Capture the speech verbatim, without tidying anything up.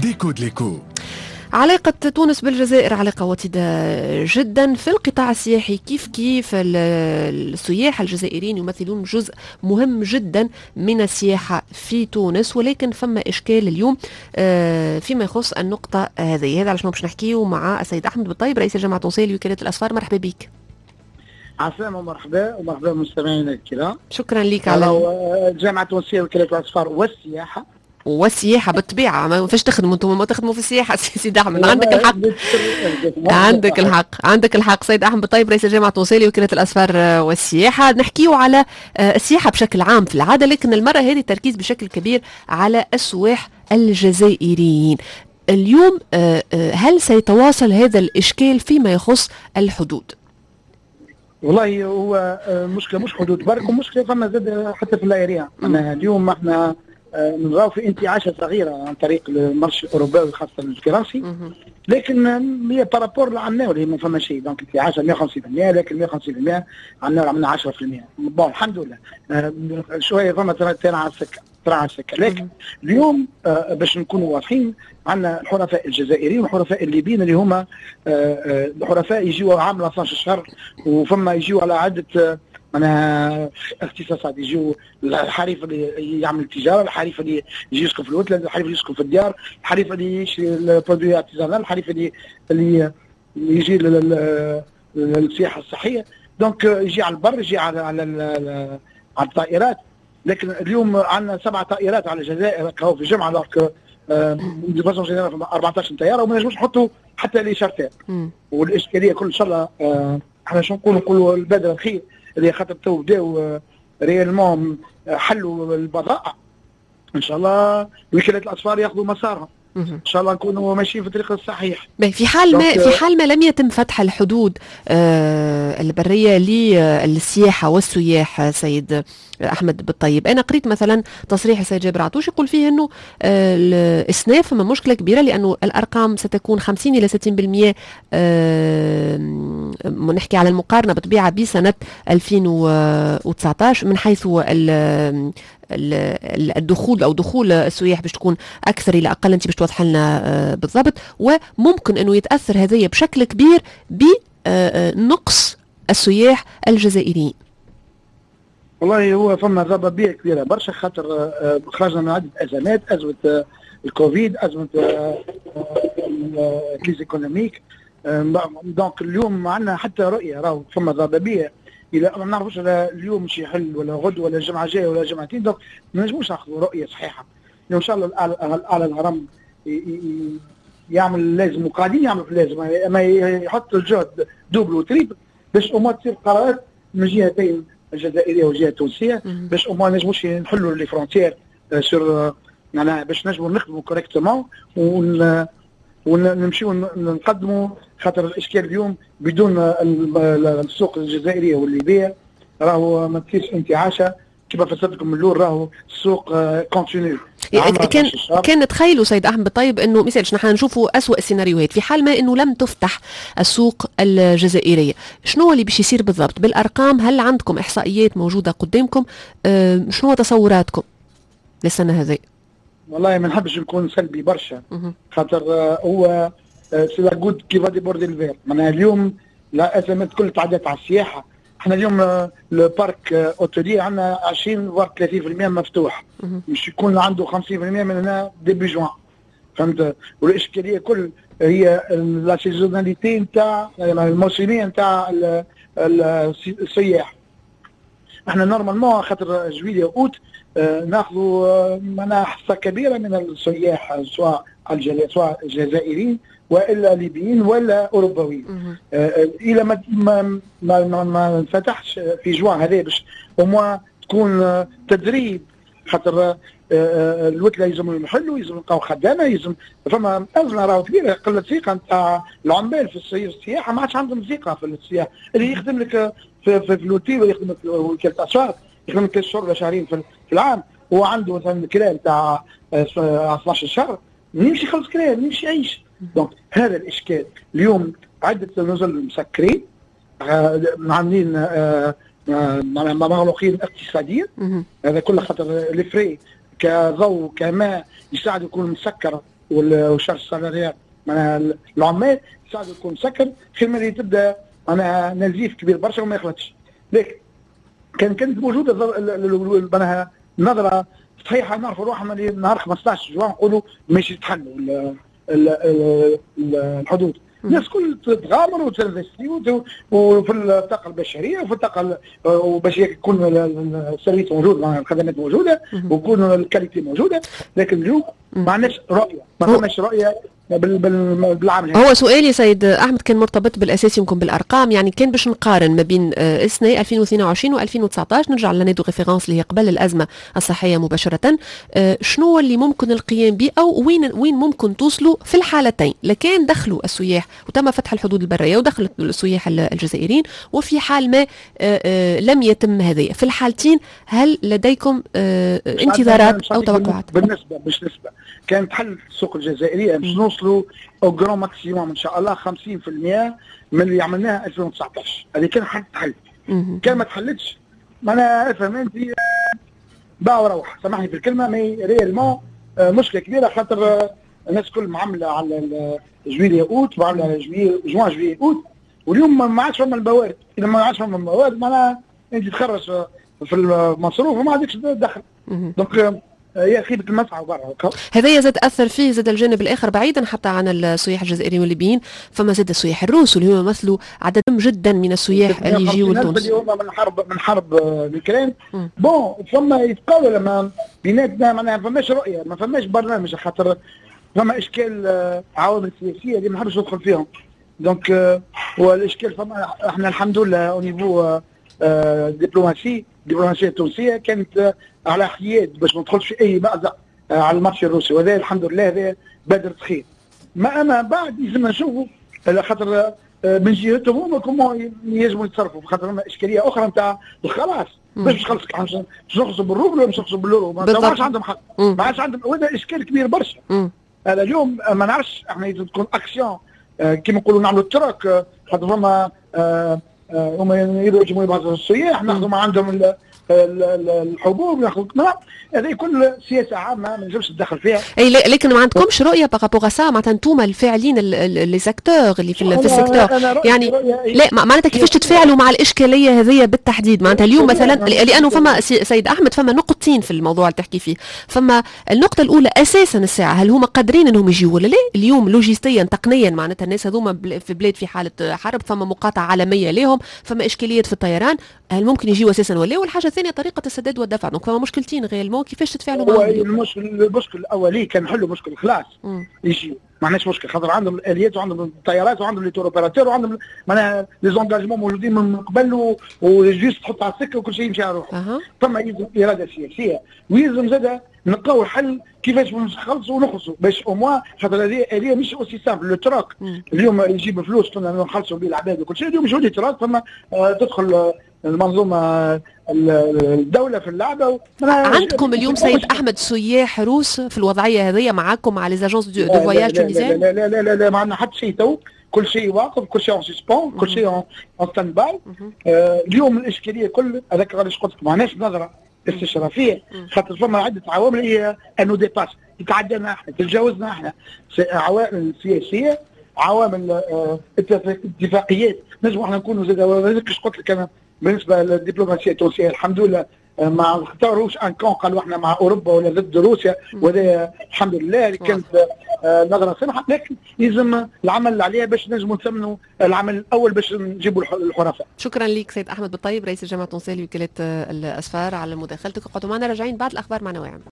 ديكو ديكو. علاقة تونس بالجزائر علاقة وطيدة جدا في القطاع السياحي. كيف كيف السياح الجزائريين يمثلون جزء مهم جدا من السياحة في تونس، ولكن فما إشكال اليوم فيما يخص النقطة هذه. هذا عشان باش نحكيه مع السيد أحمد بالطيب رئيس الجامعة التونسية لوكالة الأسفار. مرحبا بك. عسلامة ومرحبا ومرحبا مستمعينا الكرام. شكرا لك على الجامعة التونسية لوكالة الأسفار والسياحة والسياحة بالطبيعة. ما فيش تخدموا انتم، ما تخدموا في السياحة. سيدي أحمد عندك الحق عندك الحق عندك الحق سيد أحمد بالطيب رئيس الجامعة التونسية لوكالة الأسفار والسياحة. نحكيو على السياحة بشكل عام في العادة، لكن المرة هذه التركيز بشكل كبير على السواح الجزائريين. اليوم هل سيتواصل هذا الإشكال فيما يخص الحدود؟ والله هو مشكلة مش حدود برك، ومشكلة فما زاد حتى في اللايريا. أنا اليوم احنا نراو في انتعاشة صغيرة عن طريق المارشي الأوروبي خاصة الفرنسي، لكن هي بارابور لعنا اللي ما فما شيء. دونك انتعاشة مية وخمسين بالمية، لكن مية وخمسين بالمية عنا عملنا عشرة بالمية. بون الحمد لله شوية فما ترى على السكة ترى على السكة. لكن اليوم باش نكونوا واضحين، عندنا الحرفاء الجزائريين والحرفاء الليبيين اللي هما الحرفاء يجيوا عام اثناش شهر، وفما يجيوا على عدة معناها اختصاصات. يجيو الحريف اللي يعمل تجاره، الحريف اللي يجي يسكن في الوتلات، الحريف اللي يسكن في الديار، الحريف اللي يشري البرودوي ارتيزانال، الحريف اللي اللي يجي للسياحه الصحيه. دونك يجي على البر، يجي على على على الطائرات. لكن اليوم عندنا سبع طائرات على الجزائر كهو في الجمعه. دونك دي فاسون جينيرال أربعطاش طياره، وما نجموش نحطوا حتى لي شارتر. والاشكاليه كل ان شاء الله احنا شو نقولوا نقولوا البادره الخير اللي خاطر تو بداو ريالمون حلوا البضائع. ان شاء الله وكالة الأسفار ياخذوا مسارهم، ان شاء الله نكونوا ماشيين في الطريق الصحيح. في حال ما في حال ما لم يتم فتح الحدود آه البريه للسياحه والسياح سيد احمد بالطيب. انا قريت مثلا تصريح السيد جابر عطوش يقول فيه انه آه الاسناف ما مشكله كبيره، لانه الارقام ستكون خمسين الى ستين بالمئة. آه نحكي على المقارنه بطبيعه بسنه ألفين وتسعطاش من حيث الدخول او دخول السياح باش تكون اكثر الى اقل. انت باش توضح لنا بالضبط، وممكن انه يتاثر هذايا بشكل كبير بنقص السياح الجزائريين. والله هو فما ضبابيه كبيره برشا، خاطر خرجنا من عده ازمات، ازمه الكوفيد، ازمه الكريز ايكونوميك. دونك اليوم عندنا حتى رؤيه، راهو فما ضبابيه الى ما نعرفوش اليوم مش يحل ولا غد ولا الجمعه الجايه ولا جمعتين. دونك ما نجموش ناخذوا رؤيه صحيحه. ان شاء الله الاعلى الهرم يعمل لازم، وقاعدين يعملوا في اللازم، اما يحط الجهد دوبل وتريبل باش امور تصير قرارات من جهتين، الجزائريه والجهه التونسيه، باش امور نجموش نحلوا لي فرونتيير سور معناها باش نجموا نخدموا كوريكتومون ون ونمشيو نقدموا. خاطر الاشكال اليوم بدون السوق الجزائريه والليبيه راهو ما تصيرش انتعاشه. كما فسرتكم من الاول راهو السوق كونتينيو. كان كان نتخيلوا سيد احمد بالطيب انه مثلا نحن نشوفوا اسوء السيناريوهات في حال ما انه لم تفتح السوق الجزائريه. شنو اللي باش يصير بالضبط بالارقام؟ هل عندكم احصائيات موجوده قدامكم؟ أه شنو تصوراتكم للسنه هذه؟ والله ما نحبش نكون سلبي برشا، خاطر هو سي لا غود كي فا ديبوردي الفير. معناها اليوم الازمات كل تعدت على السياحه. احنا اليوم لو بارك اوتيلي عندنا عشرين فوار ثلاثين بالمئة مفتوح، مش يكون عنده خمسين بالمئة من هنا ديبي جوان. فهمت؟ والاشكاليه كل هي لا سيزوناليتي نتاع الموسميه نتاع السياح. احنا نورمالمون خاطر جويليا اوت اه ناخذوا معناها حصه كبيره من السياح، سواء سواء الجزائريين والا ليبيين ولا اوروبيين. آه الى ما ما ما, ما, ما انفتحش في جوان هذا باش وموا تكون آه تدريب. خاطر آه الوتله يلزم يحلوا، يلزم يلقاو خدامه، يلزم فما ازمه راهو كبيره. قله ثقه نتاع العمال في السياحه، ما عادش عندهم ثقه في السياحه. اللي يخدم لك في في الوتيل ويخدم في وكاله الاسفار يخدم ثلاث شهور ولا شهرين في العام، هو عنده مثلا كلام تاع اثناش شهر، نمشي خلص كلام نمشي يعيش. دونك هذا الاشكال. اليوم عده نزل مسكرين عاملين مغلوقين اقتصاديا. هذا كله خاطر الفري كضوء كماء يساعد يكون مسكر والشارج السالاريات معناها العمال ساعده يكون مسكر خير من اللي تبدا معناها نزيف كبير برشا وما يخلطش. لكن كان كانت موجوده معناها نظره صحيحه نعرفوا روحنا اللي نهار خمسطاش جوان نقولوا ماشي يتحلوا الحدود. الناس كل تتغامر وتنفستي وفي الطاقه البشريه وفي الطاقه وباش يكون السيرفيس موجود الخدمات موجوده ويكون الكاليتي موجوده. لكن اليوم ما عندناش رؤيه، ما فماش رؤيه بالعمل. هو سؤالي سيد احمد كان مرتبط بالاساس يمكن بالارقام، يعني كان باش نقارن ما بين السنه ألفين واثنين وعشرين و ألفين وتسعطاش، نرجع لاني دو ريفيرونس اللي هي قبل الازمه الصحيه مباشره، شنو اللي ممكن القيام به او وين وين ممكن توصلوا في الحالتين؟ لكان دخلوا السياح وتم فتح الحدود البريه ودخل السياح الجزائريين، وفي حال ما لم يتم هذا، في الحالتين هل لديكم انتظارات او توقعات؟ بالنسبه مش نسبه كانت حل السوق الجزائريه باش نوصلوا او جرام ماكسيموم ان شاء الله خمسين بالمئة من اللي عملناها ألفين وتسعطاش. هذه كان حل تحل. كان ما تحلتش معناها افهم انت باع وروح، سامحني في الكلمه، مي ريالمون مشكله كبيره خاطر الناس كل معامله على جويلية اوت معامله على جويلية جوان جويلية اوت، واليوم ما عادش فما الموارد. اذا ما عادش فما الموارد معناها انت تخرج في المصروف وما عندكش دخل. دونك هي خيبة المسعى برا. هذا زاد اثر فيه زاد الجانب الاخر بعيدا حتى عن السياح الجزائريين والليبيين، فما زاد السياح الروس واللي هم يمثلوا عدد جدا من السياح اللي يجيوا لتونس. اللي هما من حرب من حرب الاوكران. بون فما يتقاول لما بيناتنا معناها ما فماش رؤيه، ما فماش برنامج، خاطر فما اشكال عوامل سياسيه اللي ما نحبش ندخل فيهم. دونك والاشكال فما احنا الحمد لله او نيفو دبلوماسي الدبلوماسيه التونسيه كانت على حياد باش ما ندخلش في اي مأزق على الماتش الروسي، وهذا الحمد لله هذا بادرة خير. ما اما بعد لازم نشوفوا خاطر من جهتهم هما كومون يجبوا يتصرفوا، خاطر هما اشكاليه اخرى نتاع الخلاص باش مش خلص باش نخلصوا بالروبل ولا مش نخلصوا باليورو، ما عادش عندهم حق، ما عادش عندهم، وهذا اشكال كبير برشا. هذا اليوم ما نعرفش احنا تكون اكسيون كيما نقولوا نعملوا التراك، خاطر فما هما يجوا يبعثوا السياح ناخذوا ما عندهم الحبوب ناخذ، هذه كل سياسه عامه ما نجمش ندخل فيها. اي لكن ما عندكمش رؤيه بارابور سا معناتها انتم الفاعلين لي سيكتور اللي في, في السيكتور، يعني لا معناتها كيفاش تتفاعلوا مع الاشكاليه هذه بالتحديد؟ معناتها اليوم مثلا لانه فما سيد احمد فما نقطتين في الموضوع اللي تحكي فيه، فما النقطه الاولى اساسا الساعه هل هما قادرين انهم يجيوا ولا لا؟ اليوم لوجستيا تقنيا معناتها الناس هذوما في بلاد في حاله حرب، فما مقاطعه عالميه لهم، فما اشكاليات في الطيران، هل ممكن يجيوا اساسا ولا؟ والحاجه الثانيه طريقه السداد والدفع، دونك فما مشكلتين غير كيفاش تتفاعلوا معهم؟ المشكل المشكل الاولي كان نحلوا مشكل الخلاص يجيو، ما عندناش مشكل خاطر عندهم الاليات وعندهم الطيارات وعندهم لي تور اوبيراتور وعندهم معناها لي زونجاجمون موجودين من قبل وجيست تحط على السكه وكل شيء يمشي على روحه. أه. فما يلزم اراده سياسيه ويلزم زاد نلقاو حل كيفاش نخلصوا ونخلصوا باش او موان، خاطر هذه هذه مش اوسي سامبل. لو تراك اليوم يجيب فلوس كنا نخلصوا به العباد وكل شيء، اليوم مش ولي تراك، فما آه تدخل المنظومه الدوله في اللعبه. عندكم اليوم سيد احمد سياح روس في الوضعيه هذه معاكم مع لي زاجونس دو فواياج تونيزيان؟ لا لا لا لا, لا ما عندنا حتى شيء تو، كل شيء واقف، كل شيء اون سسبون، كل شيء اون ستاند باي. آه اليوم الاشكاليه كل هذاك علاش قلت لك ما عندناش نظره استشرافيه، خاطر فما عده عوامل هي انه ديباس يتعدانا احنا تتجاوزنا احنا، عوامل سياسيه، عوامل آه اتفاقيات نجموا احنا نكونوا زاد. هذاك قلت لك انا بالنسبه للدبلوماسيه التونسيه الحمد لله ما اختاروش ان كون قالوا احنا مع اوروبا ولا ضد روسيا، وهذا الحمد لله كانت نظره سمحه، لكن لازم العمل اللي عليها باش نجموا نثمنوا العمل الاول باش نجيبوا الحرفاء. شكرا لك سيد احمد بالطيب رئيس الجامعه التونسيه لوكاله الاسفار على مداخلتك، وقعدوا معنا راجعين بعد الاخبار مع نواعم.